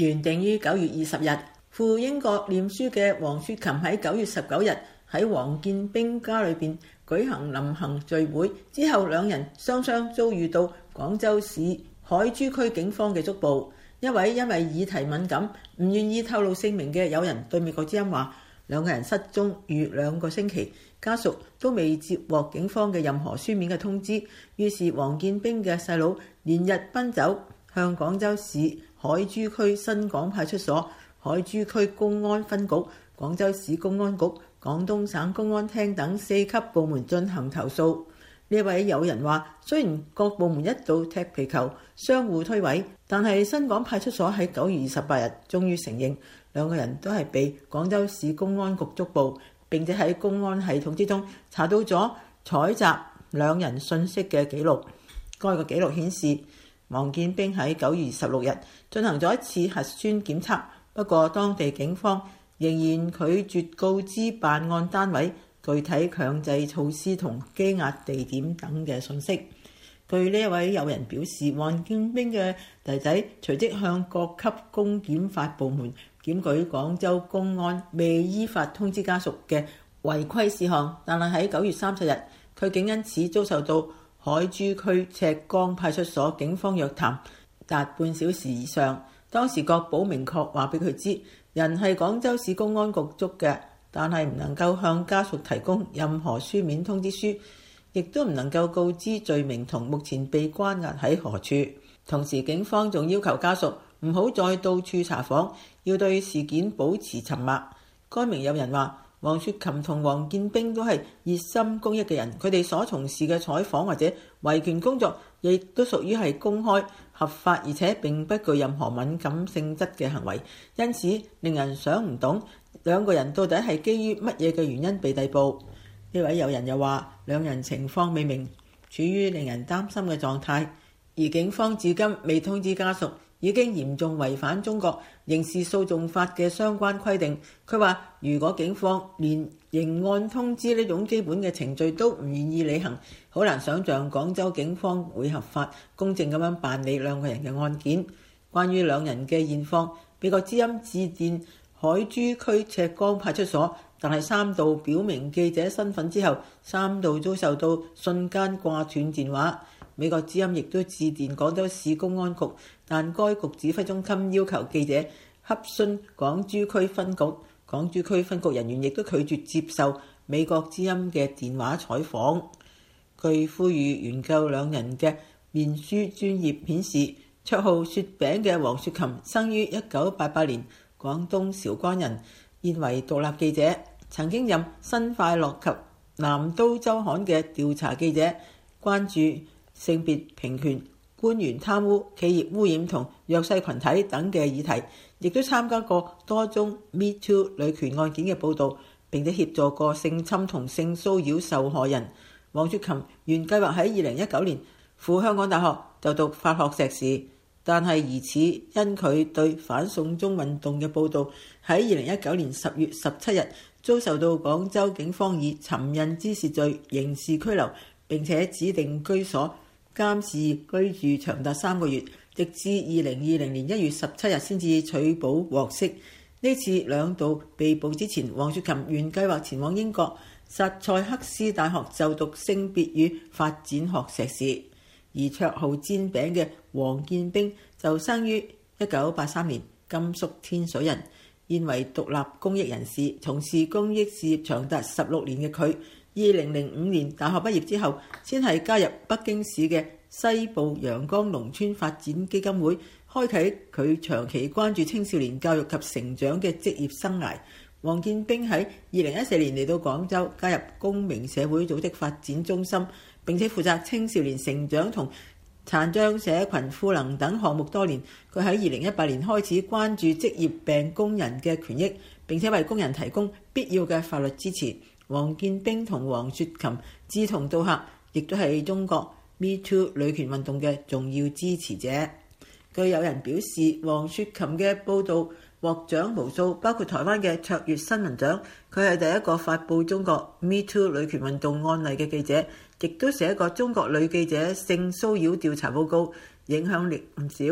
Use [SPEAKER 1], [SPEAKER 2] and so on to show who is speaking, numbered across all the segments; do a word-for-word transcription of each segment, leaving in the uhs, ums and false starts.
[SPEAKER 1] 原定於九月二十日赴英國念書嘅黃雪琴喺九月十九日喺王建兵家裏邊舉行臨行聚會之後，兩人雙雙遭遇到廣州市海珠區警方嘅捉捕。一位因為議題敏感唔願意透露姓名嘅友人對美國之音話，兩個人失蹤逾兩個星期，家屬都未接獲警方嘅任何書面嘅通知。於是王建兵嘅細佬連日奔走，向廣州市海珠區新港派出所、海珠區公安分局、廣州市公安局、廣東省公安廳等四級部門進行投訴。呢位友人話，雖然各部門一度踢皮球相互推諉，但係新港派出所喺九月二十八日終於承認兩個人都係被廣州市公安局捉捕，並且喺公安系統之中查到咗採集兩人信息嘅記錄。該個記錄顯示，王建兵喺九月二十六日進行咗一次核酸檢測，不過當地警方仍然拒絕告知辦案單位具體強制措施同羈押地點等嘅信息。據呢一位友人表示，王建兵嘅弟弟隨即向各級公檢法部門檢舉廣州公安未依法通知家屬嘅違規事項，但係喺九月三十日，佢竟因此遭受到海珠區赤崗派出所警方約談達半小時以上。當時國保明確話俾佢知，人係廣州市公安局捉嘅，但係唔能夠向家屬提供任何書面通知書，亦都唔能夠告知罪名同目前被關押喺何處。同時警方仲要求家屬唔好再到處查訪，要對事件保持沉默。該名友人話，黃雪琴同王建兵都係熱心公益嘅人，佢哋所從事嘅採訪或者維權工作亦都屬於係公開合法，而且並不具任何敏感性質嘅行為，因此令人想唔懂兩個人到底係基於乜嘢嘅原因被逮捕。呢位友人又話，兩人情況未明，處於令人擔心嘅狀態，而警方至今未通知家屬，已經嚴重違反中國刑事訴訟法嘅相關規定。佢話，如果警方連刑案通知呢種基本嘅程序都唔願意履行，好難想像廣州警方會合法公正咁樣辦理兩個人嘅案件。關於兩人嘅現況，美國之音致電海珠區赤崗派出所，但係三度表明記者身份之後，三度遭受到瞬間掛斷電話。美國之音亦都致電廣州市公安局，但該局指揮中心要求記者洽詢廣珠區分局，廣珠區分局人員亦都拒絕接受美國之音嘅電話採訪。據呼籲援救兩人嘅面書專頁顯示，綽號雪餅嘅黃雪琴生於一九八八年，廣東韶關人，現為獨立記者，曾經任新快樂及南都周刊嘅調查記者，關注性別平權、官員貪污、企業污染同弱勢群體等嘅議題，亦都參加過多宗 Me Too 女權案件嘅報導，並且協助過性侵同性騷擾受害人。黃雪琴原計劃喺二零一九年赴香港大學就讀法學碩士，但係疑似因佢對反送中運動嘅報導，喺二零一九年十月十七日遭受到廣州警方以尋釁滋事罪刑事拘留，並且指定居所監視居住長達三個月，直至二零二零年一月十七日先至取保獲釋。呢次兩度被捕之前，黃雪琴原計劃前往英國薩塞克斯大學就讀性別與發展學碩士。而綽號煎餅嘅王建兵就生於一九八三年，甘肅天水人，現為獨立公益人士，從事公益事業長達十六年嘅佢，二零零五年大學畢業之後，先係加入北京市嘅西部陽江農村發展基金會，開啟佢長期關注青少年教育及成長嘅職業生涯。王建兵喺二零一四年嚟到廣州，加入公明社會組織發展中心，並且負責青少年成長同殘障社群賦能等項目多年。佢喺二零一八年開始關注職業病工人嘅權益，並且為工人提供必要嘅法律支持。王建兵同黃雪琴志同道合，亦都係中國 Me Too 女權運動嘅重要支持者。據有人表示，黃雪琴嘅報導獲獎無數，包括台灣嘅卓越新聞獎。佢係第一個發布中國 Me Too 女權運動案例嘅記者，亦都寫過中國女記者性騷擾調查報告，影響力唔少。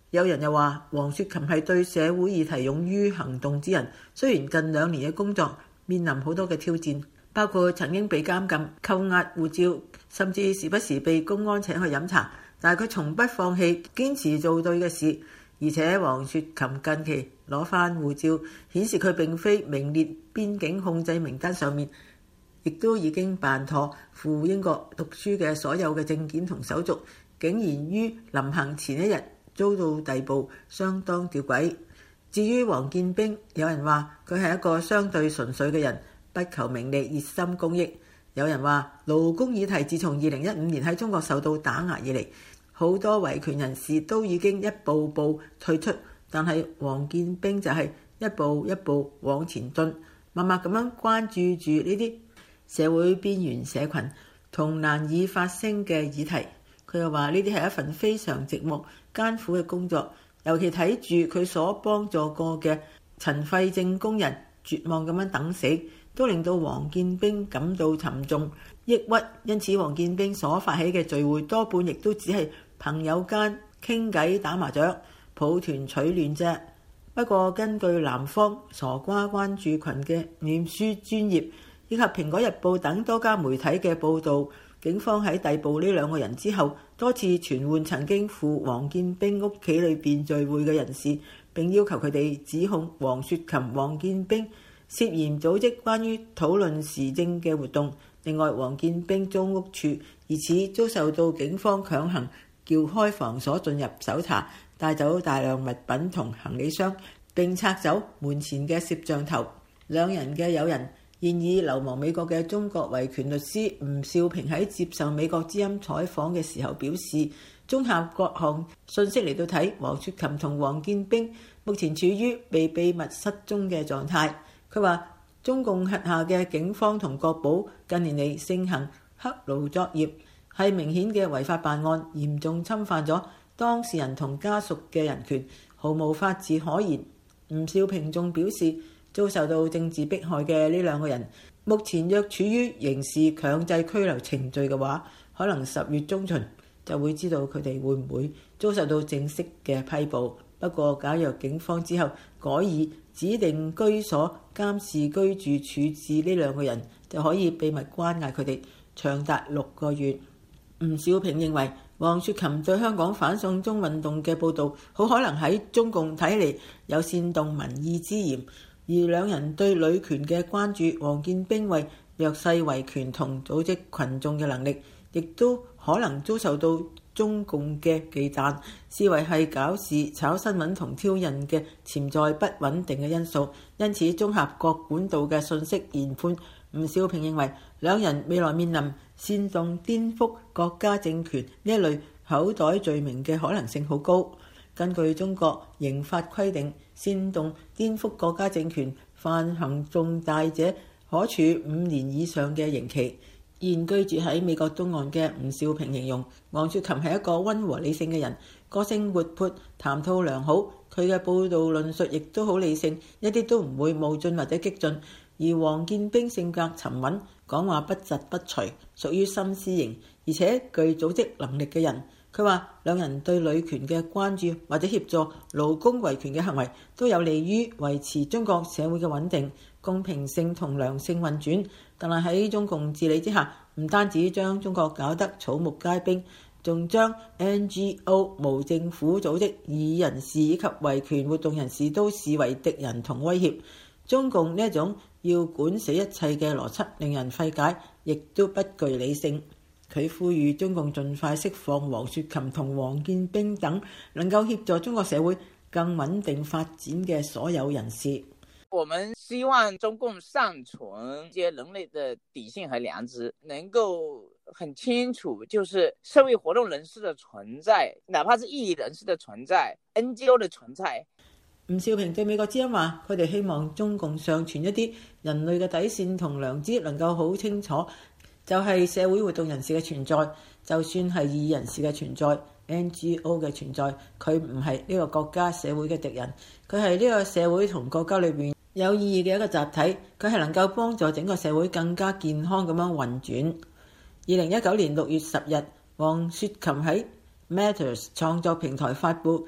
[SPEAKER 1] 有人又話黃雪琴係對社會議題勇於行動之人，雖然近兩年嘅工作面臨好多嘅挑戰，包括曾經被監禁、扣押護照，甚至時不時被公安請去飲茶，但係佢從不放棄，堅持做對嘅事。而且黃雪琴近期攞返護照，顯示佢並非名列邊境控制名單上面，亦都已經辦妥赴英國讀書嘅所有嘅證件同手續，竟然於臨行前一日遭到逮捕，相當吊詭。至於王建兵，有人話佢係一個相對純粹嘅人，不求名利，熱心公益。有人話勞工議題自從二零一五年喺中國受到打壓以嚟，好多維權人士都已經一步步退出，但係王建兵就係一步一步往前進，默默咁樣關注住呢啲社會邊緣社群同難以發聲嘅議題。佢又話呢啲係一份非常寂寞艱苦嘅工作，尤其睇住佢所幫助過嘅塵肺症工人絕望咁樣等死，都令到王建兵感到沉重抑鬱。因此王建兵所發起嘅聚會多半亦都只係朋友間傾偈打麻雀，抱團取暖啫。不過根據南方傻瓜關注群嘅臉書專頁以及蘋果日報等多家媒體嘅報導，警方喺逮捕呢兩個人之後，多次傳喚曾經赴王建兵屋企裏邊聚會嘅人士，並要求佢哋指控黃雪琴、王建兵涉嫌組織關於討論時政嘅活動。另外，王建兵租屋處疑似遭受到警方強行撬開房鎖進入搜查，帶走大量物品同行李箱，並拆走門前嘅攝像頭。兩人嘅友人現已流亡美國嘅中國維權律師吳少平喺接受美國之音採訪嘅時候表示，綜合各項信息嚟到睇，黃雪琴同王建兵目前處於被秘密失蹤嘅狀態。佢話中共轄下嘅警方同國保近年嚟盛行黑奴作業，係明顯嘅違法辦案，嚴重侵犯咗當事人同家屬嘅人權，毫無法治可言。吳少平仲表示，遭受到政治迫害嘅呢兩個人，目前若處於刑事強制拘留程序嘅話，可能十月中旬就會知道佢哋會唔會遭受到正式嘅批捕。不過，假若警方之後改以指定居所監視居住處置呢兩個人，就可以秘密關押佢哋長達六個月。吳小平認為，黃雪琴對香港反送中運動嘅報導，好可能喺中共睇嚟有煽動民意之嫌，而兩人對女權嘅關注，黃建兵為弱勢維權同組織群眾嘅能力，亦都可能遭受到中共嘅忌憚，視為係搞事、炒新聞同挑釁嘅潛在不穩定嘅因素。因此，綜合各管道嘅信息研判，吳小平認為兩人未來面臨煽動顛覆國家政權呢一類口袋罪名嘅可能性好高。根據中國刑法規定，煽動顛覆國家政權犯行重大者，可處五年以上嘅刑期。現居住喺美國東岸嘅吳少平形容黃雪琴係一個溫和理性嘅人，個性活潑，談吐良好。佢嘅報導論述亦都好理性，一啲都唔會冒進或者激進。而王建兵性格沉穩，講話不疾不徐，屬於心思型，而且具組織能力嘅人。佢話兩人對女權嘅關注或者協助勞工維權嘅行為，都有利於維持中國社會嘅穩定、公平性同良性運轉。但係喺中共治理之下，唔單止將中國搞得草木皆兵，仲將 N G O 無政府組織、異議人士以及維權活動人士都視為敵人同威脅。中共呢一種要管死一切嘅邏輯令人費解，亦都不具理性。佢呼籲中共盡快釋放黃雪琴同王建兵等能夠協助中國社會更穩定發展嘅所有人士。
[SPEAKER 2] 我們希望中共尚存一些人類的底線和良知，能夠很清楚，就是社會活動人士的存在，哪怕是異議人士的存在、N G O 的存在。
[SPEAKER 1] 吳少平對美國之音話，佢哋希望中共尚存一啲人類嘅底線同良知，能夠好清楚，就係社會活動人士嘅存在，就算係異議人士嘅存在、N G O 嘅存在，佢唔係呢個國家社會嘅敵人，佢係呢個社會同國家裏邊有意義嘅一個集體，佢係能夠幫助整個社會更加健康咁樣運轉。二零一九年六月十日，黃雪琴喺 Matters 創作平台發布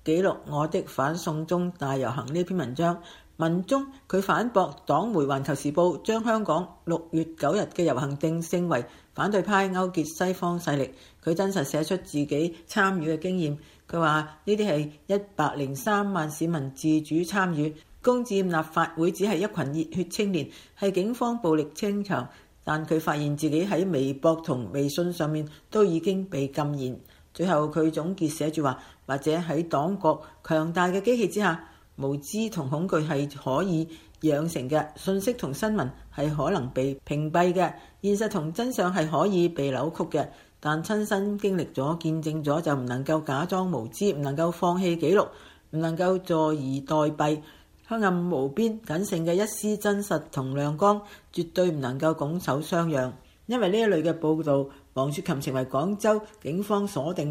[SPEAKER 1] 記錄我的反送中大遊行呢篇文章。文中佢反駁黨媒《環球時報》將香港六月九日嘅遊行定性為反對派勾結西方勢力。佢真實寫出自己參與嘅經驗。佢話呢啲係一百零三萬市民自主參與，攻佔立法會只係一群熱血青年，係警方暴力清場。但佢發現自己喺微博同微信上面都已經被禁言。最後佢總結寫住話，或者喺黨國強大嘅機器之下，無知同恐懼係可以養成嘅，信息同新聞係可能被屏蔽嘅，現實同真相係可以被扭曲嘅。但親身經歷咗、見證咗，就唔能夠假裝無知，唔能夠放棄記錄，唔能夠坐以待斃。黑暗無邊，僅剩嘅一絲真實同亮光，絕對唔能夠拱手相讓。因為呢一類嘅報導，黃雪琴成為廣州警方鎖定